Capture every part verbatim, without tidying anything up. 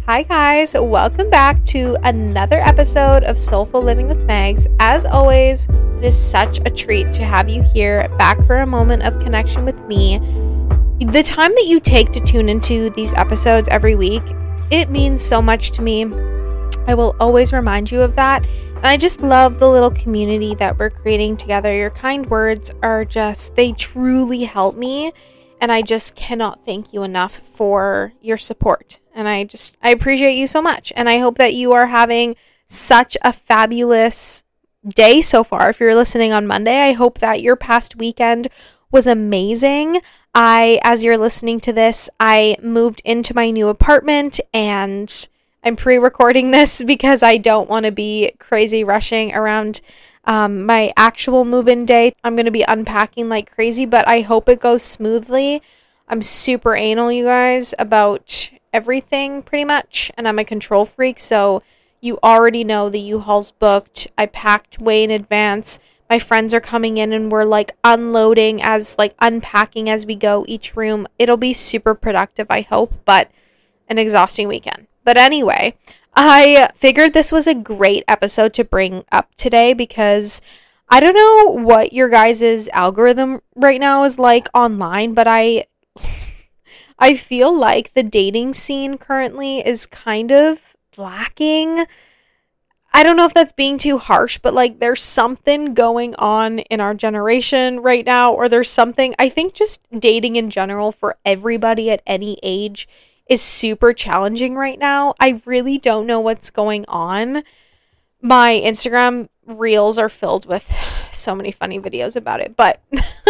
Hi guys, welcome back to another episode of Soulful Living with Megs. As always, it is such a treat to have you here back for a moment of connection with me. The time that you take to tune into these episodes every week, it means so much to me. I will always remind you of that. And I just love the little community that we're creating together. Your kind words are just, they truly help me. And I just cannot thank you enough for your support. And I just, I appreciate you so much. And I hope that you are having such a fabulous day so far. If you're listening on Monday, I hope that your past weekend was amazing. I, as you're listening to this, I moved into my new apartment and I'm pre-recording this because I don't want to be crazy rushing around Um, my actual move-in day. I'm going to be unpacking like crazy, but I hope it goes smoothly. I'm super anal, you guys, about everything pretty much, and I'm a control freak, so you already know the U-Haul's booked. I packed way in advance. My friends are coming in and we're like unloading as like unpacking as we go each room. It'll be super productive, I hope, but an exhausting weekend. But anyway, I figured this was a great episode to bring up today because I don't know what your guys' algorithm right now is like online, but I I feel like the dating scene currently is kind of lacking. I don't know if that's being too harsh, but like there's something going on in our generation right now, or there's something, I think just dating in general for everybody at any age is super challenging right now. I really don't know what's going on. My Instagram reels are filled with so many funny videos about it, but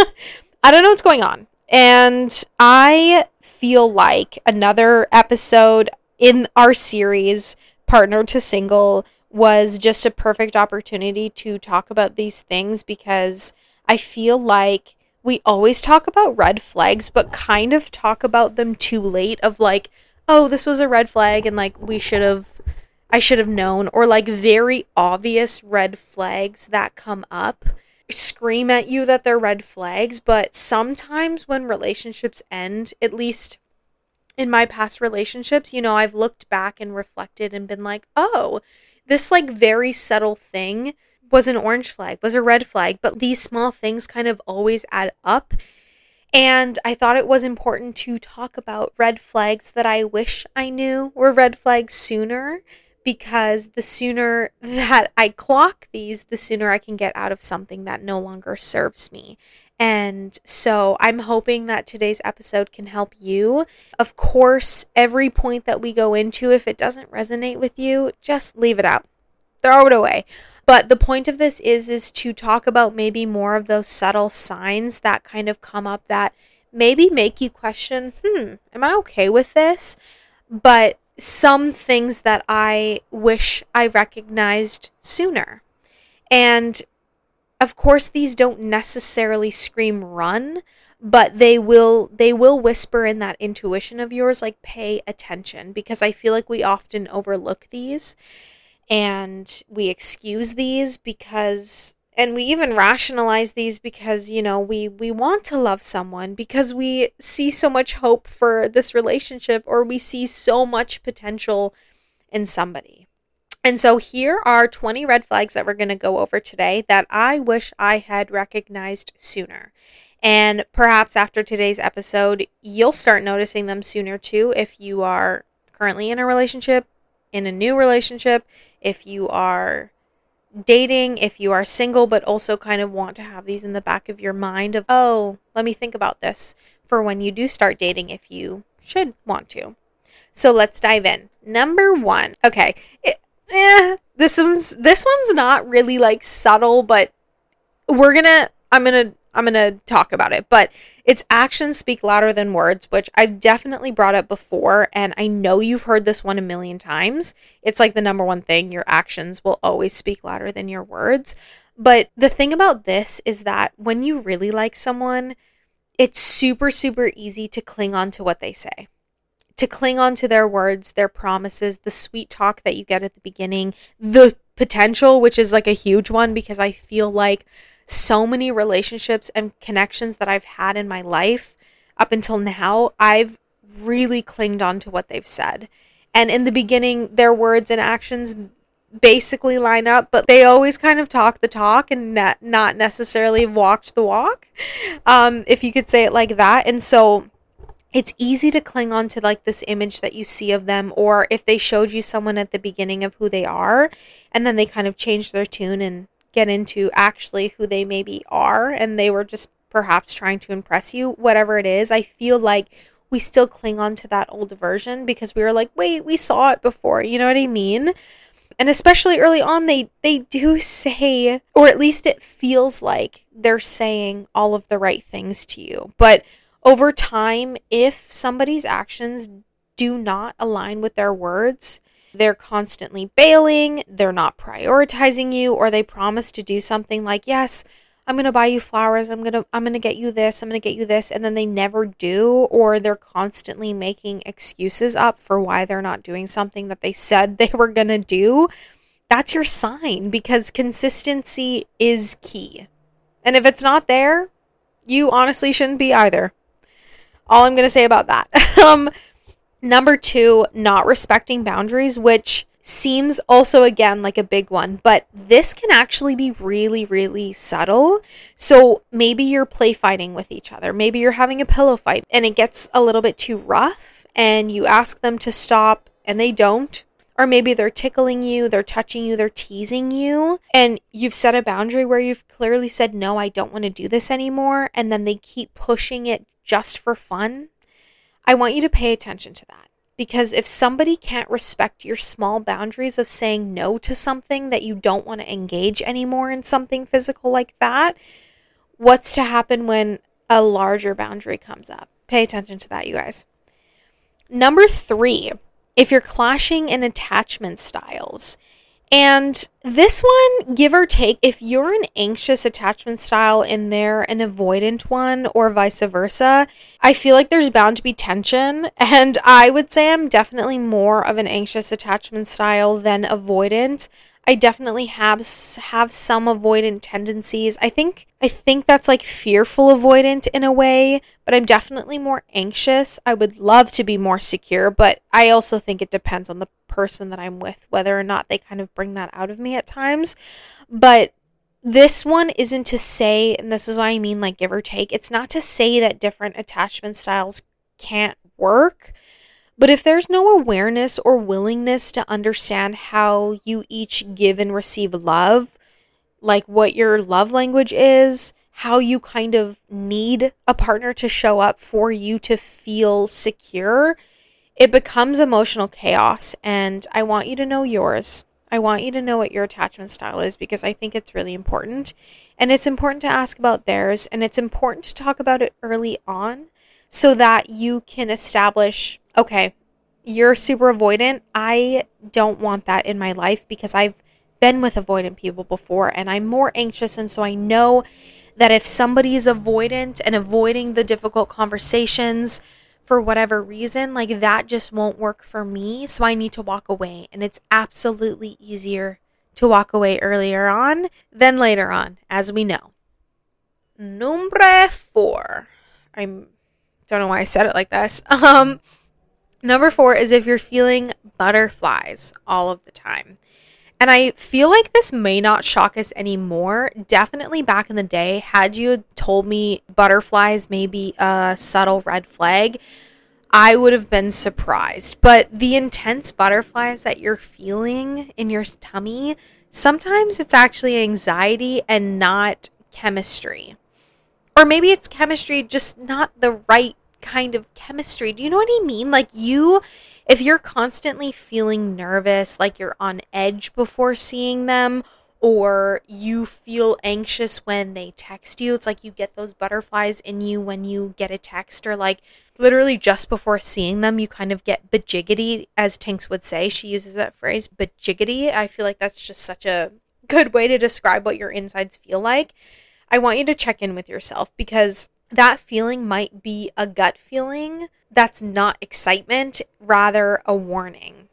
I don't know what's going on. And I feel like another episode in our series, Partner to Single, was just a perfect opportunity to talk about these things because I feel like we always talk about red flags, but kind of talk about them too late of like, oh, this was a red flag and like we should have, I should have known, or like very obvious red flags that come up scream at you that they're red flags. But sometimes when relationships end, at least in my past relationships, you know, I've looked back and reflected and been like, oh, this like very subtle thing was an orange flag, was a red flag, but these small things kind of always add up. And I thought it was important to talk about red flags that I wish I knew were red flags sooner, because the sooner that I clock these, the sooner I can get out of something that no longer serves me. And so I'm hoping that today's episode can help you. Of course, every point that we go into, if it doesn't resonate with you, just leave it out. Throw it away. But the point of this is is to talk about maybe more of those subtle signs that kind of come up that maybe make you question, hmm, am I okay with this? But some things that I wish I recognized sooner. And of course, these don't necessarily scream run, but they will they will whisper in that intuition of yours, like pay attention, because I feel like we often overlook these. And we excuse these because, and we even rationalize these because, you know, we, we want to love someone because we see so much hope for this relationship, or we see so much potential in somebody. And so here are twenty red flags that we're going to go over today that I wish I had recognized sooner. And perhaps after today's episode, you'll start noticing them sooner too if you are currently in a relationship, in a new relationship, if you are dating, if you are single, but also kind of want to have these in the back of your mind of, oh, let me think about this for when you do start dating, if you should want to. So let's dive in. Number one. Okay. It, eh, this one's, this one's not really like subtle, but we're gonna, I'm gonna, I'm going to talk about it, but its actions speak louder than words, which I've definitely brought up before. And I know you've heard this one a million times. It's like the number one thing. Your actions will always speak louder than your words. But the thing about this is that when you really like someone, it's super, super easy to cling on to what they say, to cling on to their words, their promises, the sweet talk that you get at the beginning, the potential, which is like a huge one, because I feel like so many relationships and connections that I've had in my life up until now, I've really clinged on to what they've said. And in the beginning, their words and actions basically line up, but they always kind of talk the talk and not, not necessarily walked the walk, um, if you could say it like that. And so it's easy to cling on to like this image that you see of them, or if they showed you someone at the beginning of who they are, and then they kind of change their tune and get into actually who they maybe are, and they were just perhaps trying to impress you, whatever it is. I feel like we still cling on to that old version because we were like, wait, we saw it before. You know what I mean? And especially early on, they, they do say, or at least it feels like they're saying all of the right things to you. But over time, if somebody's actions do not align with their words, they're constantly bailing, they're not prioritizing you, or they promise to do something like, yes, I'm going to buy you flowers, I'm going to I'm going to get you this, I'm going to get you this, and then they never do, or they're constantly making excuses up for why they're not doing something that they said they were going to do. That's your sign, because consistency is key. And if it's not there, you honestly shouldn't be either. All I'm going to say about that. um number two, not respecting boundaries, which seems also again like a big one, but this can actually be really, really subtle. So maybe you're play fighting with each other. Maybe you're having a pillow fight and it gets a little bit too rough and you ask them to stop and they don't. Or maybe they're tickling you, they're touching you, they're teasing you, and you've set a boundary where you've clearly said, no, I don't want to do this anymore, and then they keep pushing it just for fun. I want you to pay attention to that. Because if somebody can't respect your small boundaries of saying no to something that you don't want to engage anymore in something physical like that, what's to happen when a larger boundary comes up? Pay attention to that, you guys. Number three, if you're clashing in attachment styles. And this one, give or take, if you're an anxious attachment style and they're an avoidant one or vice versa, I feel like there's bound to be tension. And I would say I'm definitely more of an anxious attachment style than avoidant. I definitely have have some avoidant tendencies. I think I think that's like fearful avoidant in a way, but I'm definitely more anxious. I would love to be more secure, but I also think it depends on the person that I'm with, whether or not they kind of bring that out of me at times. But this one isn't to say, and this is what I mean, like give or take, it's not to say that different attachment styles can't work. But if there's no awareness or willingness to understand how you each give and receive love, like what your love language is, how you kind of need a partner to show up for you to feel secure, it becomes emotional chaos. And I want you to know yours. I want you to know what your attachment style is, because I think it's really important. And it's important to ask about theirs, and it's important to talk about it early on so that you can establish, okay, you're super avoidant. I don't want that in my life because I've been with avoidant people before and I'm more anxious. And so I know that if somebody is avoidant and avoiding the difficult conversations for whatever reason, like that just won't work for me. So I need to walk away. And it's absolutely easier to walk away earlier on than later on, as we know. Number four. I don't know why I said it like this. Um, number four is if you're feeling butterflies all of the time. And I feel like this may not shock us anymore. Definitely back in the day, had you told me butterflies may be a subtle red flag, I would have been surprised. But the intense butterflies that you're feeling in your tummy, sometimes it's actually anxiety and not chemistry. Or maybe it's chemistry, just not the right kind of chemistry. Do you know what I mean? Like you, if you're constantly feeling nervous, like you're on edge before seeing them, or you feel anxious when they text you, it's like you get those butterflies in you when you get a text, or like literally just before seeing them, you kind of get bajiggity, as Tinks would say. She uses that phrase, bajiggity. I feel like that's just such a good way to describe what your insides feel like. I want you to check in with yourself, because that feeling might be a gut feeling that's not excitement, rather a warning.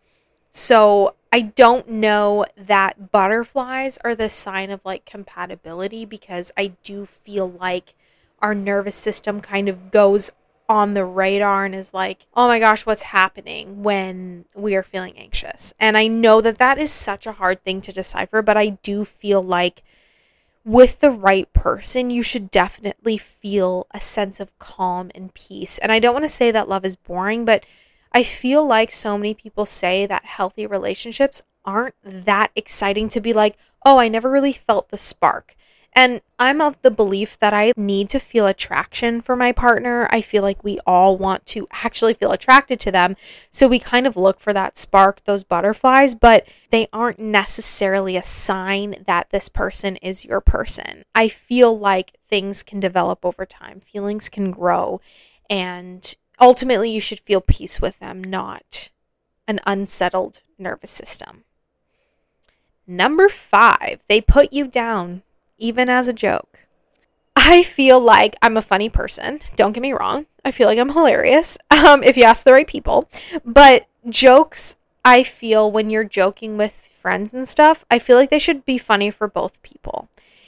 So I don't know that butterflies are the sign of like compatibility, because I do feel like our nervous system kind of goes on the radar and is like, oh my gosh, what's happening when we are feeling anxious? And I know that that is such a hard thing to decipher, but I do feel like with the right person, you should definitely feel a sense of calm and peace. And I don't want to say that love is boring, but I feel like so many people say that healthy relationships aren't that exciting to be like, oh, I never really felt the spark. And I'm of the belief that I need to feel attraction for my partner. I feel like we all want to actually feel attracted to them. So we kind of look for that spark, those butterflies, but they aren't necessarily a sign that this person is your person. I feel like things can develop over time. Feelings can grow. And ultimately, you should feel peace with them, not an unsettled nervous system. Number five, they put you down. Even as a joke. I feel like I'm a funny person. Don't get me wrong. I feel like I'm hilarious um, if you ask the right people. But jokes, I feel when you're joking with friends and stuff, I feel like they should be funny for both people.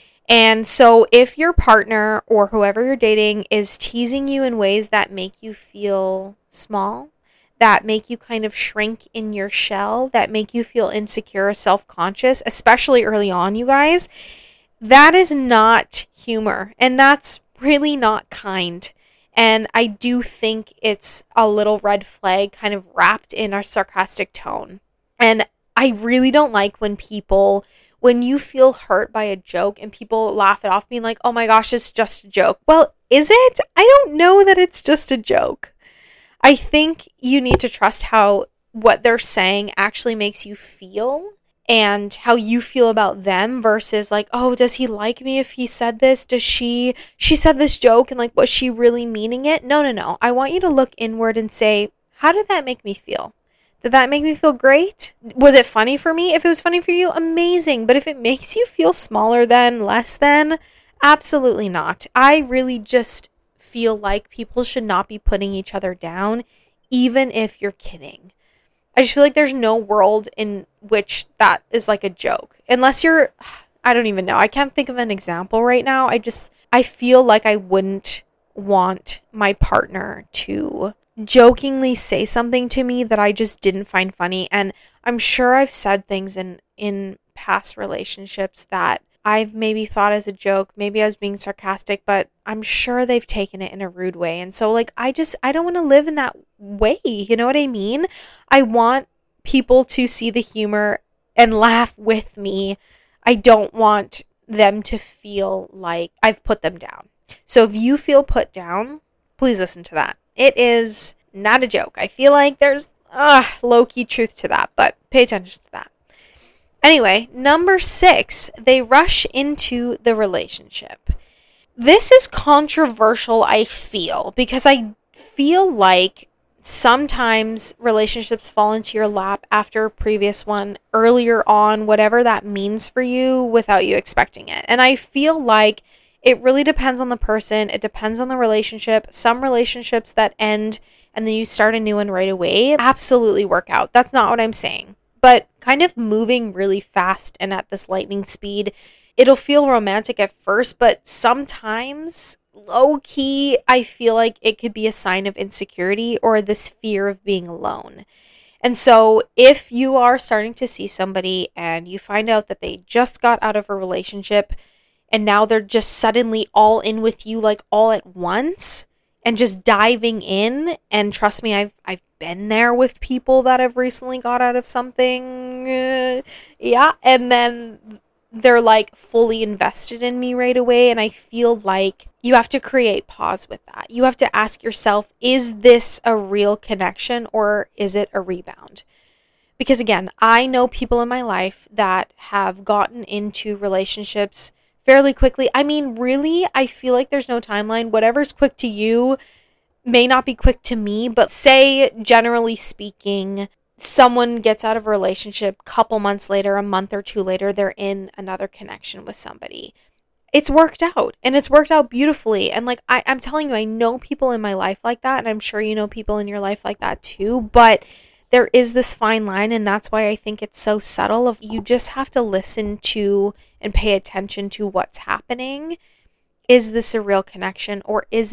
And so if your partner or whoever you're dating is teasing you in ways that make you feel small, that make you kind of shrink in your shell, that make you feel insecure or self-conscious, especially early on, you guys, that is not humor, and that's really not kind. And I do think it's a little red flag kind of wrapped in our sarcastic tone. And I really don't like when people, when you feel hurt by a joke and people laugh it off being like, oh my gosh, it's just a joke. Well, is it? I don't know that it's just a joke. I think you need to trust how what they're saying actually makes you feel. And how you feel about them versus like, oh, does he like me if he said this? Does she, she said this joke and like, was she really meaning it? No, no, no. I want you to look inward and say, how did that make me feel? Did that make me feel great? Was it funny for me? If it was funny for you, amazing. But if it makes you feel smaller than, less than, absolutely not. I really just feel like people should not be putting each other down, even if you're kidding. I just feel like there's no world in which that is like a joke. Unless you're, I don't even know. I can't think of an example right now. I just, I feel like I wouldn't want my partner to jokingly say something to me that I just didn't find funny. And I'm sure I've said things in, in past relationships that I've maybe thought as a joke. Maybe I was being sarcastic, but I'm sure they've taken it in a rude way. And so like, I just, I don't want to live in that way. You know what I mean? I want people to see the humor and laugh with me. I don't want them to feel like I've put them down. So if you feel put down, please listen to that. It is not a joke. I feel like there's uh, low-key truth to that, but pay attention to that. Anyway, number six, they rush into the relationship. This is controversial, I feel, because I feel like sometimes relationships fall into your lap after a previous one earlier on, whatever that means for you, without you expecting it. And I feel like it really depends on the person. It depends on the relationship. Some relationships that end and then you start a new one right away absolutely work out. That's not what I'm saying. But kind of moving really fast and at this lightning speed, it'll feel romantic at first, but sometimes low key, I feel like it could be a sign of insecurity or this fear of being alone. And so if you are starting to see somebody and you find out that they just got out of a relationship and now they're just suddenly all in with you, like all at once and just diving in, and trust me, I've I've been there with people that have recently got out of something. Uh, yeah. And then they're like fully invested in me right away. And I feel like you have to create pause with that. You have to ask yourself, is this a real connection or is it a rebound? Because again, I know people in my life that have gotten into relationships fairly quickly. I mean, really, I feel like there's no timeline. Whatever's quick to you may not be quick to me, but say, generally speaking, someone gets out of a relationship, couple months later, a month or two later, they're in another connection with somebody. It's worked out, and it's worked out beautifully. And like, I, I'm telling you, I know people in my life like that, and I'm sure you know people in your life like that too, but there is this fine line, and that's why I think it's so subtle. Of you just have to listen to and pay attention to what's happening. Is this a real connection, or is it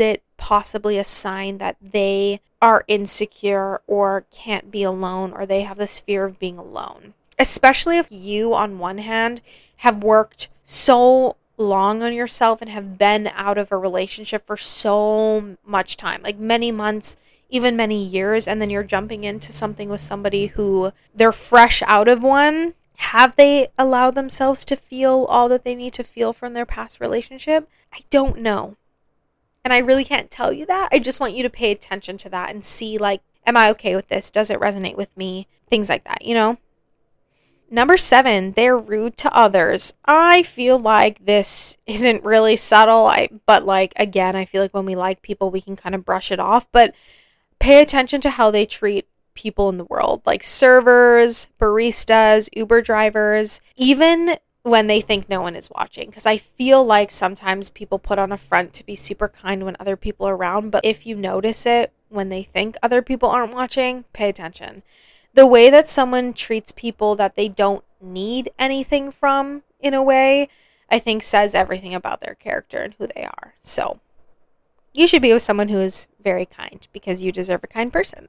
possibly a sign that they are insecure or can't be alone, or they have this fear of being alone. Especially if you, on one hand, have worked so long on yourself and have been out of a relationship for so much time, like many months, even many years, and then you're jumping into something with somebody who they're fresh out of one. Have they allowed themselves to feel all that they need to feel from their past relationship? I don't know. And I really can't tell you that. I just want you to pay attention to that and see, like, am I okay with this? Does it resonate with me? Things like that, you know? Number seven, they're rude to others. I feel like this isn't really subtle, I but like, again, I feel like when we like people, we can kind of brush it off, but pay attention to how they treat people in the world, like servers, baristas, Uber drivers, even when they think no one is watching. Because I feel like sometimes people put on a front to be super kind when other people are around, but if you notice it when they think other people aren't watching, pay attention. The way that someone treats people that they don't need anything from, in a way, I think says everything about their character and who they are. So you should be with someone who is very kind, because you deserve a kind person.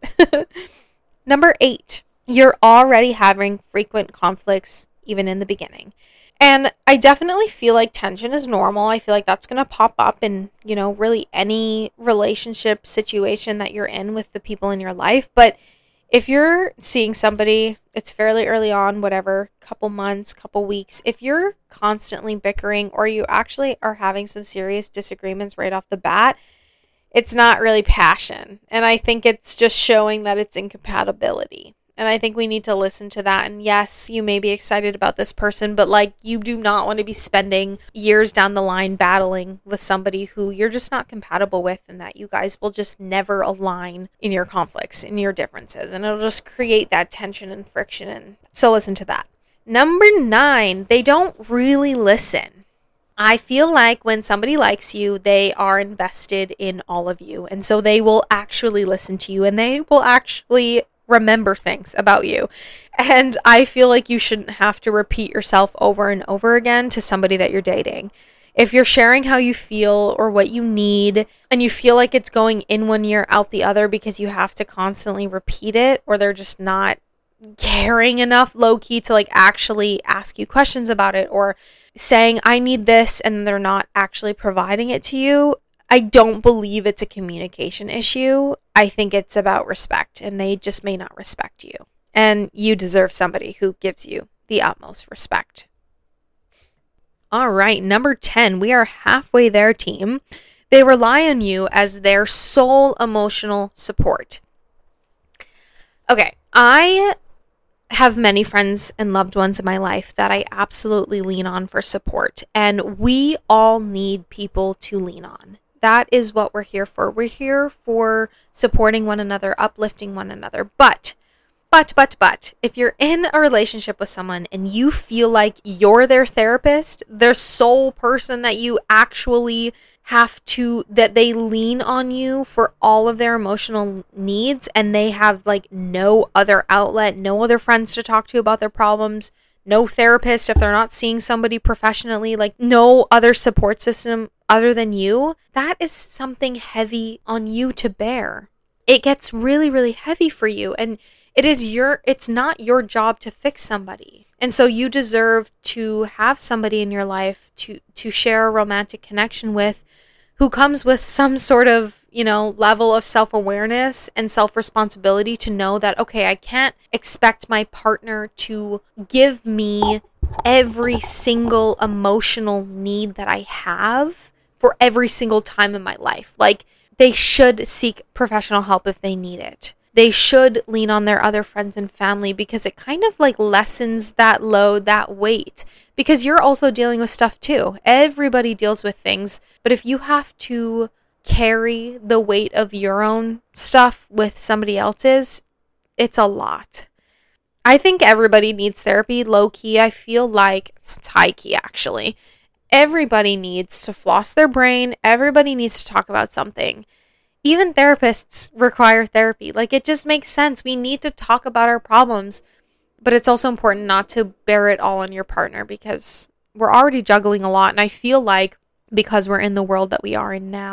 Number eight, you're already having frequent conflicts even in the beginning. And I definitely feel like tension is normal. I feel like that's going to pop up in, you know, really any relationship situation that you're in with the people in your life. But if you're seeing somebody, it's fairly early on, whatever, couple months, couple weeks, if you're constantly bickering or you actually are having some serious disagreements right off the bat, it's not really passion. And I think it's just showing that it's incompatibility. And I think we need to listen to that. And yes, you may be excited about this person, but like, you do not want to be spending years down the line battling with somebody who you're just not compatible with, and that you guys will just never align in your conflicts, in your differences. And it'll just create that tension and friction. And so listen to that. Number nine, they don't really listen. I feel like when somebody likes you, they are invested in all of you. And so they will actually listen to you, and they will actually remember things about you. And I feel like you shouldn't have to repeat yourself over and over again to somebody that you're dating. If you're sharing how you feel or what you need, and you feel like it's going in one ear, out the other, because you have to constantly repeat it, or they're just not caring enough low key to like actually ask you questions about it, or saying I need this and they're not actually providing it to you, I don't believe it's a communication issue. I think it's about respect, and they just may not respect you. And you deserve somebody who gives you the utmost respect. All right, number ten, we are halfway there, team. They rely on you as their sole emotional support. Okay, I have many friends and loved ones in my life that I absolutely lean on for support, and we all need people to lean on. That is what we're here for. We're here for supporting one another, uplifting one another. But, but, but, but, if you're in a relationship with someone and you feel like you're their therapist, their sole person that you actually have to, that they lean on you for all of their emotional needs, and they have like no other outlet, no other friends to talk to about their problems, no therapist if they're not seeing somebody professionally, like no other support system other than you, that is something heavy on you to bear. It gets really, really heavy for you, and it is your, it's not your job to fix somebody. And so you deserve to have somebody in your life to, to share a romantic connection with, who comes with some sort of, you know, level of self-awareness and self-responsibility to know that, okay, I can't expect my partner to give me every single emotional need that I have for every single time in my life. Like, they should seek professional help if they need it. They should lean on their other friends and family, because it kind of like lessens that load, that weight, because you're also dealing with stuff too. Everybody deals with things, but if you have to carry the weight of your own stuff with somebody else's, it's a lot. I think everybody needs therapy, low key. I feel like it's high key, actually. Everybody needs to floss their brain. Everybody needs to talk about something. Even therapists require therapy. Like, it just makes sense. We need to talk about our problems, but it's also important not to bear it all on your partner, because we're already juggling a lot. And I feel like because we're in the world that we are in now,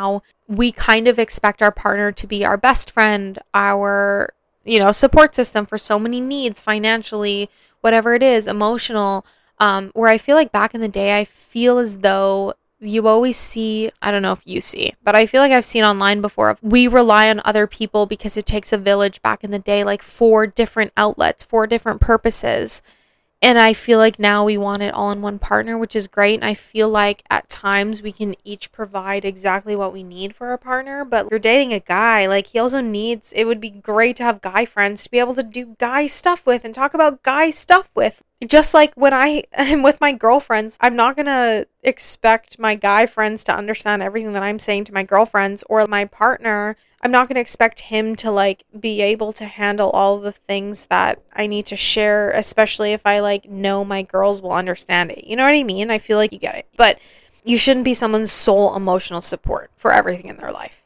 we kind of expect our partner to be our best friend, our, you know, support system for so many needs, financially, whatever it is, emotional, um, where I feel like back in the day, I feel as though you always see, I don't know if you see, but I feel like I've seen online before, we rely on other people because it takes a village back in the day, like four different outlets, four different purposes. And I feel like now we want it all in one partner, which is great. And I feel like at times we can each provide exactly what we need for our partner. But you're dating a guy, like he also needs, it would be great to have guy friends to be able to do guy stuff with and talk about guy stuff with. Just like when I am with my girlfriends, I'm not going to expect my guy friends to understand everything that I'm saying to my girlfriends, or my partner. I'm not going to expect him to like be able to handle all the things that I need to share, especially if I like know my girls will understand it. You know what I mean? I feel like you get it. But you shouldn't be someone's sole emotional support for everything in their life.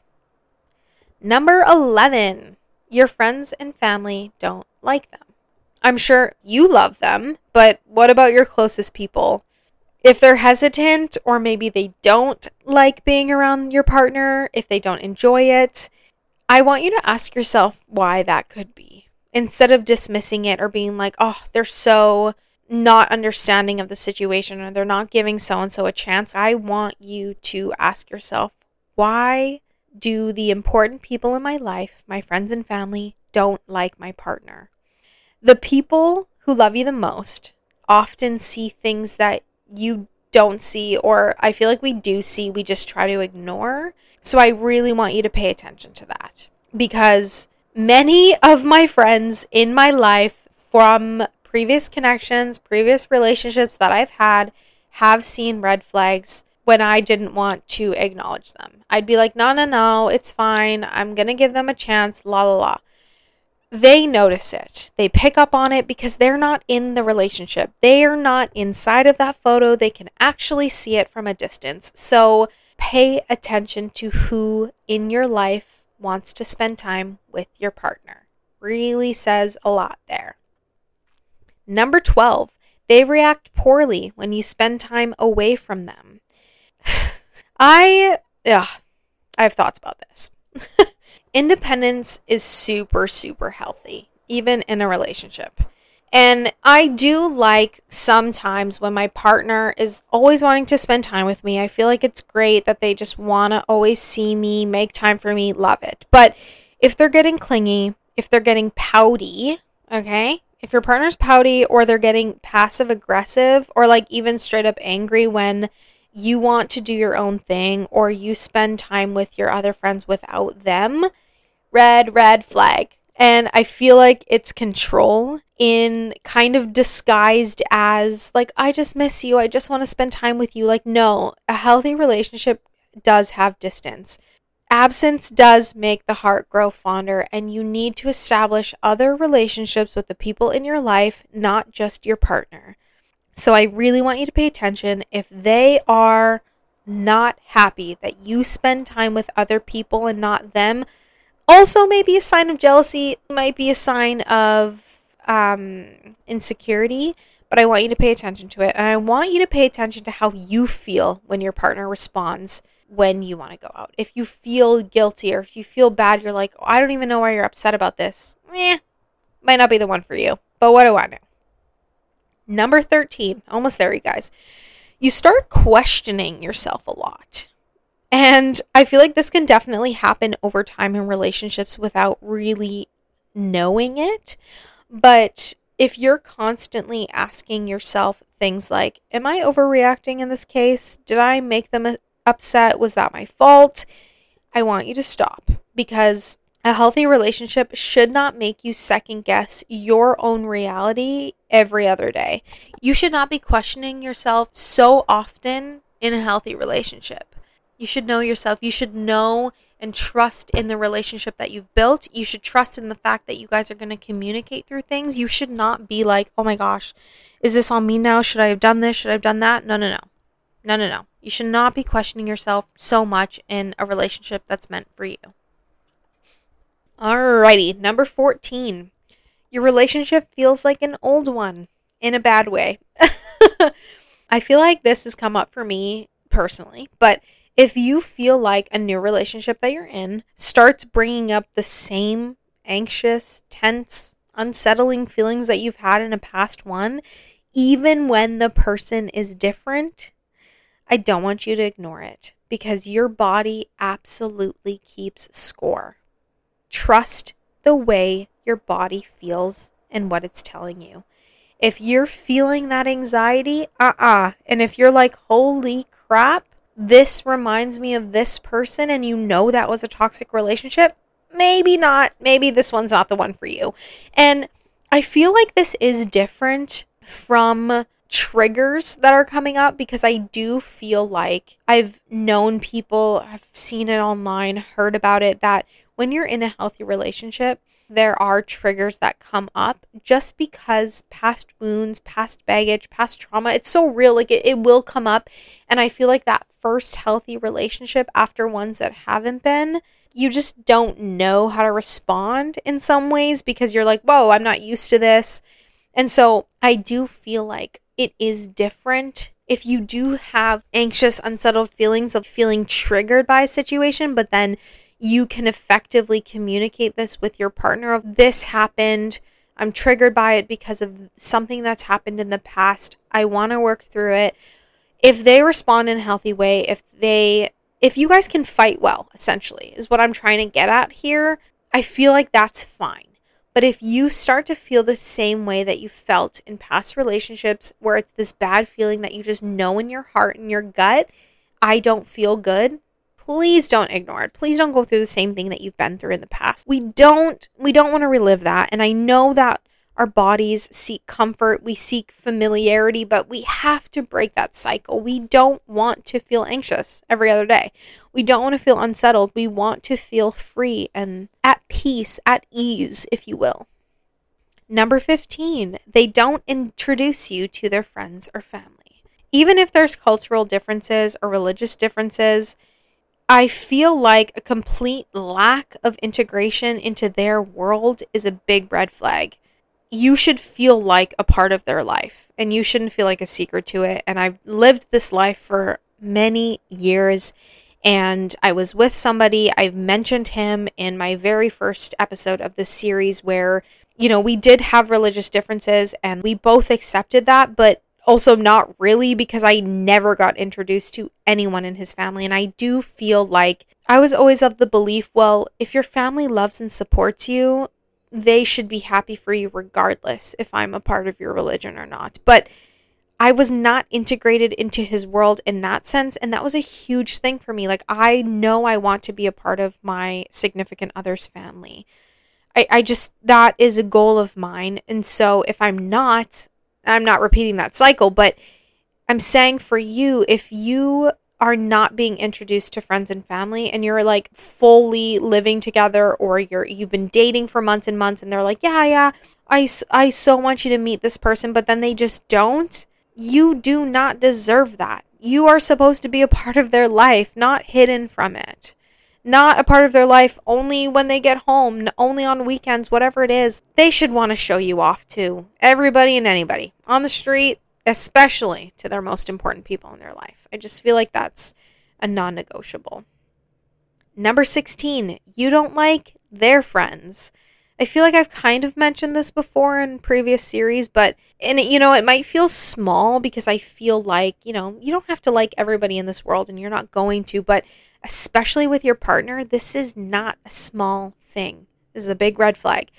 Number eleven, your friends and family don't like them. I'm sure you love them, but what about your closest people? If they're hesitant, or maybe they don't like being around your partner, if they don't enjoy it, I want you to ask yourself why that could be. Instead of dismissing it or being like, oh, they're so not understanding of the situation, or they're not giving so-and-so a chance, I want you to ask yourself, why do the important people in my life, my friends and family, don't like my partner? The people who love you the most often see things that you don't see, or I feel like we do see, we just try to ignore. So I really want you to pay attention to that, because many of my friends in my life from previous connections, previous relationships that I've had, have seen red flags when I didn't want to acknowledge them. I'd be like, no, no, no, it's fine. I'm going to give them a chance, la, la, la. They notice it. They pick up on it because they're not in the relationship. They are not inside of that photo. They can actually see it from a distance. So pay attention to who in your life wants to spend time with your partner. Really says a lot there. Number twelve, they react poorly when you spend time away from them. I, yeah, I have thoughts about this. Independence is super, super healthy, even in a relationship. And I do like sometimes when my partner is always wanting to spend time with me. I feel like it's great that they just want to always see me, make time for me, love it. But if they're getting clingy, if they're getting pouty, okay? If your partner's pouty, or they're getting passive aggressive, or like even straight up angry when you want to do your own thing, or you spend time with your other friends without them, red, red flag. And I feel like it's control in kind of disguised as like, I just miss you, I just want to spend time with you. Like, no, a healthy relationship does have distance. Absence does make the heart grow fonder, and you need to establish other relationships with the people in your life, not just your partner. So I really want you to pay attention. If they are not happy that you spend time with other people and not them, also maybe a sign of jealousy, might be a sign of um, insecurity, but I want you to pay attention to it. And I want you to pay attention to how you feel when your partner responds when you want to go out. If you feel guilty, or if you feel bad, you're like, oh, I don't even know why you're upset about this. Eh, might not be the one for you, but what do I know? Number thirteen, almost there, you guys. You start questioning yourself a lot. And I feel like this can definitely happen over time in relationships without really knowing it. But if you're constantly asking yourself things like, am I overreacting in this case? Did I make them upset? Was that my fault? I want you to stop, because a healthy relationship should not make you second guess your own reality every other day. You should not be questioning yourself so often in a healthy relationship. You should know yourself. You should know and trust in the relationship that you've built. You should trust in the fact that you guys are going to communicate through things. You should not be like, oh my gosh, is this on me now? Should I have done this? Should I have done that? No, no, no. No, no, no. You should not be questioning yourself so much in a relationship that's meant for you. Alrighty, number fourteen. Your relationship feels like an old one in a bad way. I feel like this has come up for me personally, but If you feel like a new relationship that you're in starts bringing up the same anxious, tense, unsettling feelings that you've had in a past one, even when the person is different, I don't want you to ignore it because your body absolutely keeps score. Trust the way your body feels and what it's telling you. If you're feeling that anxiety, uh-uh. And if you're like, holy crap, this reminds me of this person, and you know that was a toxic relationship, maybe not. Maybe this one's not the one for you. And I feel like this is different from triggers that are coming up because I do feel like I've known people, I've seen it online, heard about it, that when you're in a healthy relationship, there are triggers that come up just because past wounds, past baggage, past trauma, it's so real. Like it, it will come up. And I feel like that first healthy relationship after ones that haven't been, you just don't know how to respond in some ways because you're like, whoa, I'm not used to this. And so I do feel like it is different if you do have anxious, unsettled feelings of feeling triggered by a situation, but then you can effectively communicate this with your partner of this happened. I'm triggered by it because of something that's happened in the past. I want to work through it. If they respond in a healthy way, if they, if you guys can fight well, essentially, is what I'm trying to get at here, I feel like that's fine. But if you start to feel the same way that you felt in past relationships, where it's this bad feeling that you just know in your heart and your gut, I don't feel good, please don't ignore it. Please don't go through the same thing that you've been through in the past. We don't, we don't want to relive that. And I know that our bodies seek comfort, we seek familiarity, but we have to break that cycle. We don't want to feel anxious every other day. We don't want to feel unsettled. We want to feel free and at peace, at ease, if you will. Number fifteen, they don't introduce you to their friends or family. Even if there's cultural differences or religious differences, I feel like a complete lack of integration into their world is a big red flag. You should feel like a part of their life, and you shouldn't feel like a secret to it. And I've lived this life for many years, and I was with somebody, I've mentioned him in my very first episode of this series where, you know, we did have religious differences and we both accepted that, but also not really, because I never got introduced to anyone in his family. And I do feel like I was always of the belief, well, if your family loves and supports you, they should be happy for you regardless if I'm a part of your religion or not. But I was not integrated into his world in that sense, and that was a huge thing for me. Like, I know I want to be a part of my significant other's family. I, I just, that is a goal of mine. And so if I'm not, I'm not repeating that cycle, but I'm saying for you, if you are not being introduced to friends and family and you're like fully living together, or you're you've been dating for months and months and they're like, yeah, yeah, I, I so want you to meet this person, but then they just don't, you do not deserve that. You are supposed to be a part of their life, not hidden from it. Not a part of their life only when they get home, only on weekends, whatever it is. They should want to show you off to everybody and anybody on the street, especially to their most important people in their life. I just feel like that's a non-negotiable. Number sixteen, you don't like their friends. I feel like I've kind of mentioned this before in previous series, but, and it, you know, it might feel small because I feel like, you know, you don't have to like everybody in this world and you're not going to, but especially with your partner, this is not a small thing. This is a big red flag.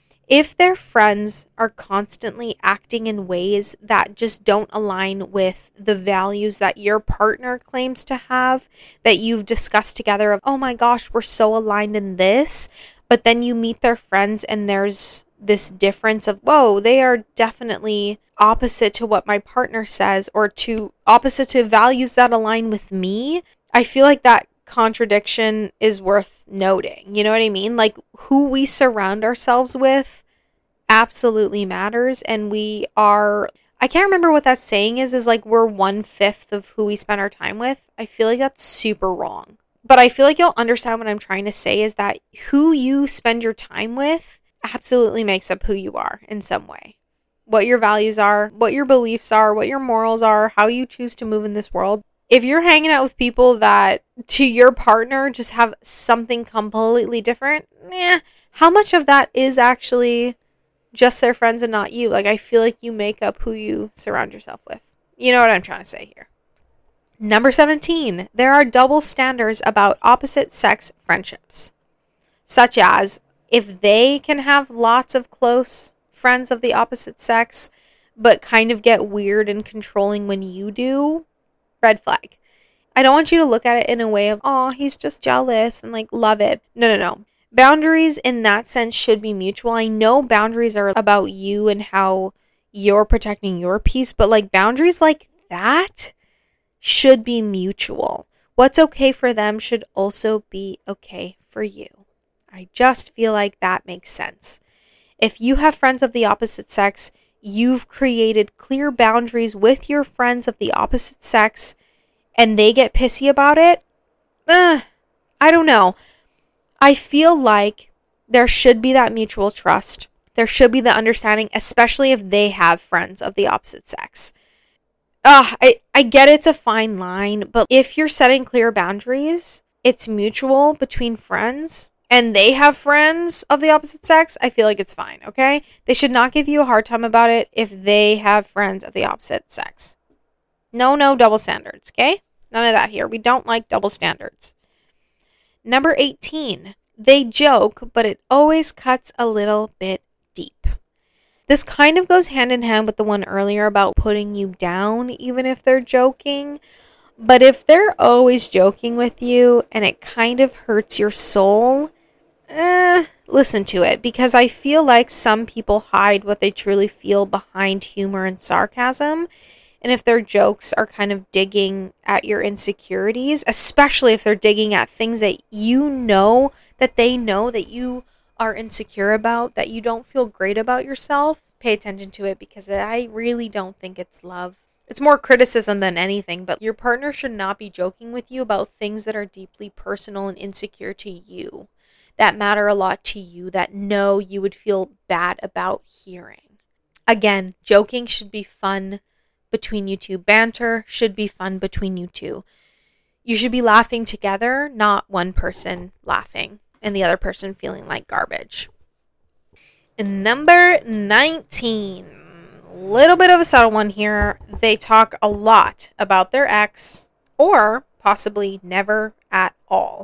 If their friends are constantly acting in ways that just don't align with the values that your partner claims to have, that you've discussed together of, oh my gosh, we're so aligned in this, but then you meet their friends and there's this difference of, whoa, they are definitely opposite to what my partner says, or to opposite to values that align with me, I feel like that contradiction is worth noting. You know what I mean? Like, who we surround ourselves with absolutely matters. And we are, I can't remember what that saying is, is like we're one fifth of who we spend our time with. I feel like that's super wrong. But I feel like you'll understand what I'm trying to say is that who you spend your time with absolutely makes up who you are in some way. What your values are, what your beliefs are, what your morals are, how you choose to move in this world. If you're hanging out with people that to your partner just have something completely different, eh, how much of that is actually just their friends and not you? Like, I feel like you make up who you surround yourself with. You know what I'm trying to say here. Number seventeen, there are double standards about opposite sex friendships, such as if they can have lots of close friends of the opposite sex, but kind of get weird and controlling when you do, red flag. I don't want you to look at it in a way of, oh, he's just jealous and like love it. No, no, no. Boundaries in that sense should be mutual. I know boundaries are about you and how you're protecting your peace, but like boundaries like that should be mutual. What's okay for them should also be okay for you. I just feel like that makes sense. If you have friends of the opposite sex, you've created clear boundaries with your friends of the opposite sex, and they get pissy about it. Uh, I don't know. I feel like there should be that mutual trust. There should be the understanding, especially if they have friends of the opposite sex. Uh, I, I get it's a fine line, but if you're setting clear boundaries, it's mutual between friends, and they have friends of the opposite sex, I feel like it's fine, okay? They should not give you a hard time about it if they have friends of the opposite sex. No, no double standards, okay? None of that here. We don't like double standards. Number eighteen, they joke, but it always cuts a little bit deep. This kind of goes hand in hand with the one earlier about putting you down, even if they're joking. But if they're always joking with you and it kind of hurts your soul, eh, listen to it. Because I feel like some people hide what they truly feel behind humor and sarcasm. And if their jokes are kind of digging at your insecurities, especially if they're digging at things that you know that they know that you are insecure about, that you don't feel great about yourself, pay attention to it, because I really don't think it's love. It's more criticism than anything, but your partner should not be joking with you about things that are deeply personal and insecure to you, that matter a lot to you, that know you would feel bad about hearing. Again, joking should be fun between you two. Banter should be fun between you two. You should be laughing together, not one person laughing and the other person feeling like garbage. And number nineteen, little bit of a subtle one here. They talk a lot about their ex, or possibly never at all.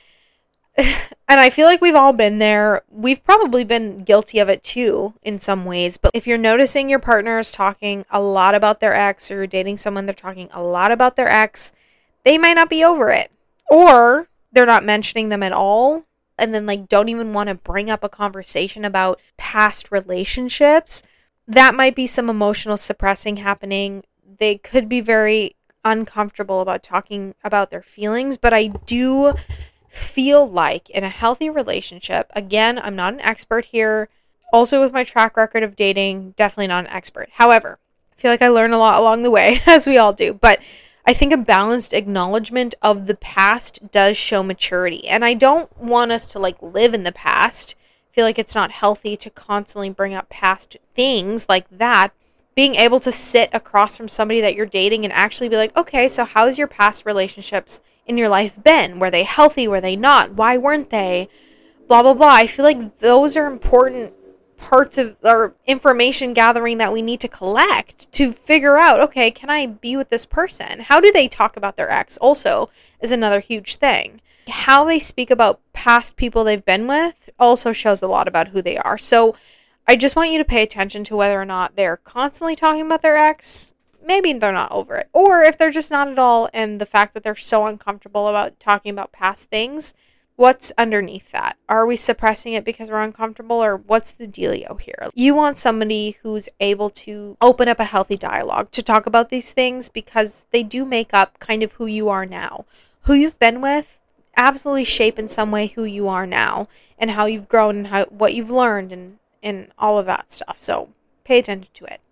And I feel like we've all been there. We've probably been guilty of it too in some ways. But if you're noticing your partner is talking a lot about their ex, or you're dating someone, they're talking a lot about their ex, they might not be over it. Or they're not mentioning them at all. And then like don't even want to bring up a conversation about past relationships. That might be some emotional suppressing happening. They could be very uncomfortable about talking about their feelings. But I do feel like in a healthy relationship, again, I'm not an expert here. Also with my track record of dating, definitely not an expert. However, I feel like I learn a lot along the way, as we all do. But I think a balanced acknowledgement of the past does show maturity. And I don't want us to like live in the past. I feel like it's not healthy to constantly bring up past things like that. Being able to sit across from somebody that you're dating and actually be like, okay, so how's your past relationships in your life been? Were they healthy? Were they not? Why weren't they? Blah, blah, blah. I feel like those are important parts of our information gathering that we need to collect to figure out, okay, can I be with this person? How do they talk about their ex also is another huge thing. How they speak about past people they've been with also shows a lot about who they are. So I just want you to pay attention to whether or not they're constantly talking about their ex. Maybe they're not over it. Or if they're just not at all, and the fact that they're so uncomfortable about talking about past things, what's underneath that? Are we suppressing it because we're uncomfortable, or what's the dealio here? You want somebody who's able to open up a healthy dialogue to talk about these things, because they do make up kind of who you are now. Who you've been with absolutely shape in some way who you are now, and how you've grown, and how what you've learned, and, and all of that stuff. So pay attention to it.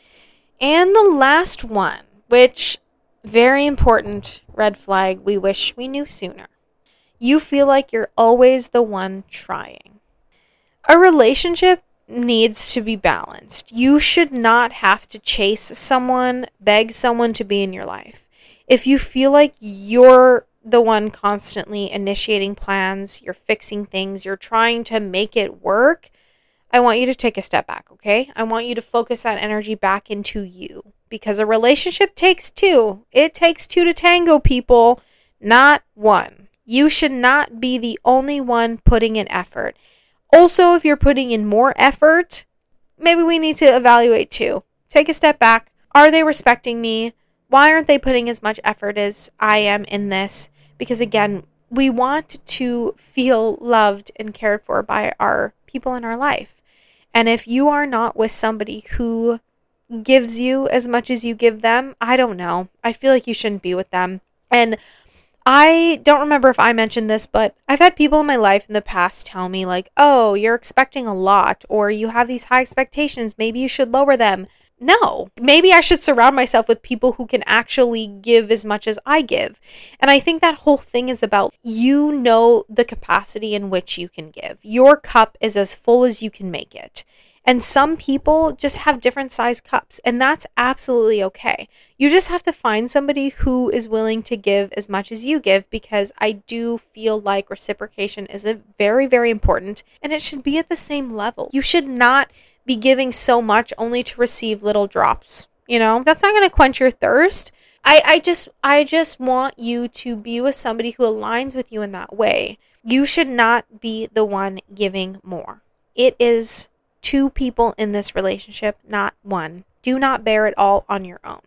And the last one, which very important red flag, we wish we knew sooner. You feel like you're always the one trying. A relationship needs to be balanced. You should not have to chase someone, beg someone to be in your life. If you feel like you're the one constantly initiating plans, you're fixing things, you're trying to make it work, I want you to take a step back, okay? I want you to focus that energy back into you, because a relationship takes two. It takes two to tango, people, not one. You should not be the only one putting in effort. Also, if you're putting in more effort, maybe we need to evaluate too. Take a step back. Are they respecting me? Why aren't they putting as much effort as I am in this? Because again, we want to feel loved and cared for by our people in our life. And if you are not with somebody who gives you as much as you give them, I don't know. I feel like you shouldn't be with them. And I don't remember if I mentioned this, but I've had people in my life in the past tell me like, oh, you're expecting a lot, or you have these high expectations. Maybe you should lower them. No, maybe I should surround myself with people who can actually give as much as I give. And I think that whole thing is about, you know, the capacity in which you can give. Your cup is as full as you can make it. And some people just have different size cups, and that's absolutely okay. You just have to find somebody who is willing to give as much as you give, because I do feel like reciprocation is a very, very important, and it should be at the same level. You should not be giving so much only to receive little drops. You know, that's not going to quench your thirst. I, I just, I just want you to be with somebody who aligns with you in that way. You should not be the one giving more. It is two people in this relationship, not one. Do not bear it all on your own.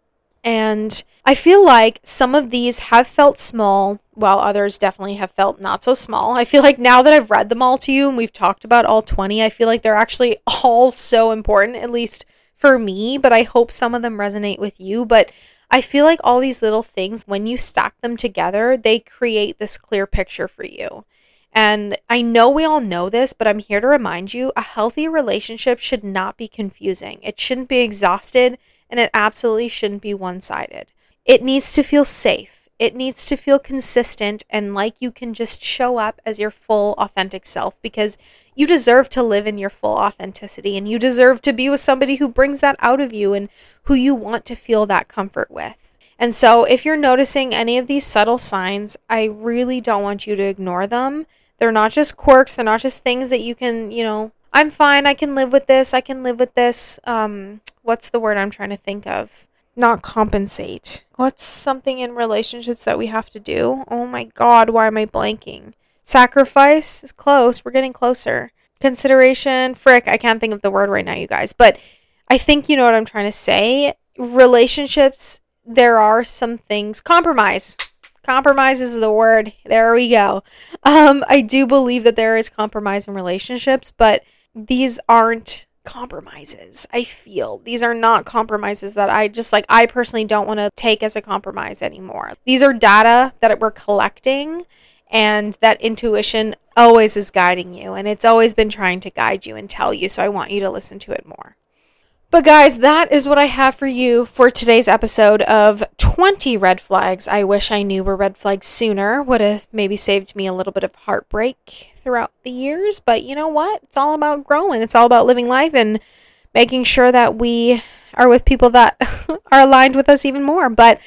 And I feel like some of these have felt small, while others definitely have felt not so small. I feel like now that I've read them all to you and we've talked about all twenty, I feel like they're actually all so important, at least for me, but I hope some of them resonate with you. But I feel like all these little things, when you stack them together, they create this clear picture for you. And I know we all know this, but I'm here to remind you, a healthy relationship should not be confusing. It shouldn't be exhausted, and it absolutely shouldn't be one-sided. It needs to feel safe. It needs to feel consistent and like you can just show up as your full, authentic self, because you deserve to live in your full authenticity, and you deserve to be with somebody who brings that out of you and who you want to feel that comfort with. And so if you're noticing any of these subtle signs, I really don't want you to ignore them. They're not just quirks. They're not just things that you can, you know, I'm fine. I can live with this. I can live with this. Um, what's the word I'm trying to think of? Not compensate. What's something in relationships that we have to do? Oh my God, why am I blanking? Sacrifice is close. We're getting closer. Consideration. Frick, I can't think of the word right now, you guys. But I think you know what I'm trying to say. Relationships, there are some things. Compromise. Compromise is the word. There we go. Um, I do believe that there is compromise in relationships, but these aren't compromises. I feel these are not compromises that I just like, I personally don't want to take as a compromise anymore. These are data that we're collecting, and that intuition always is guiding you, and it's always been trying to guide you and tell you. So I want you to listen to it more. But guys, that is what I have for you for today's episode of twenty red flags I wish I knew were red flags sooner. Would have maybe saved me a little bit of heartbreak throughout the years. But you know what? It's all about growing. It's all about living life and making sure that we are with people that are aligned with us even more. But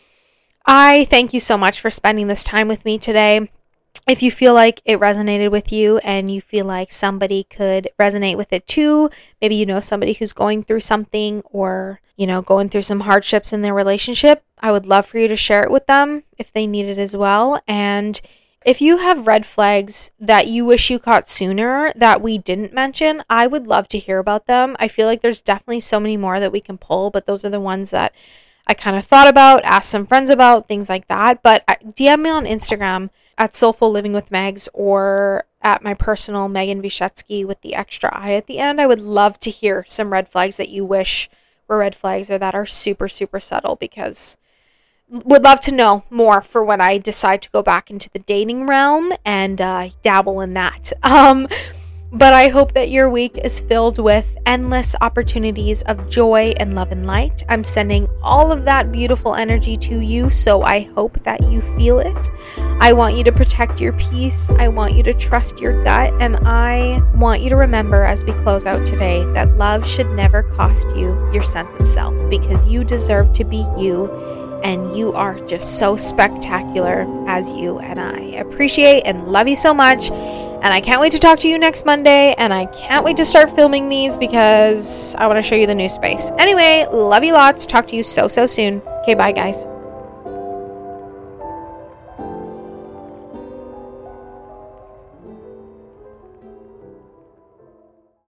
I thank you so much for spending this time with me today. If you feel like it resonated with you and you feel like somebody could resonate with it too, maybe you know somebody who's going through something, or, you know, going through some hardships in their relationship, I would love for you to share it with them if they need it as well. And if you have red flags that you wish you caught sooner that we didn't mention, I would love to hear about them. I feel like there's definitely so many more that we can pull, but those are the ones that I kind of thought about, asked some friends about, things like that. But D M me on Instagram at Soulful Living with Megs, or at my personal Megan Vyshetsky with the extra I at the end. I would love to hear some red flags that you wish were red flags, or that are super, super subtle, because would love to know more for when I decide to go back into the dating realm and uh, dabble in that. Um, But I hope that your week is filled with endless opportunities of joy and love and light. I'm sending all of that beautiful energy to you, so I hope that you feel it. I want you to protect your peace. I want you to trust your gut. And I want you to remember, as we close out today, that love should never cost you your sense of self, because you deserve to be you. and you are just so spectacular as you, and I appreciate and love you so much. And I can't wait to talk to you next Monday, and I can't wait to start filming these because I want to show you the new space. Anyway, love you lots. Talk to you so, so soon. Okay, bye, guys.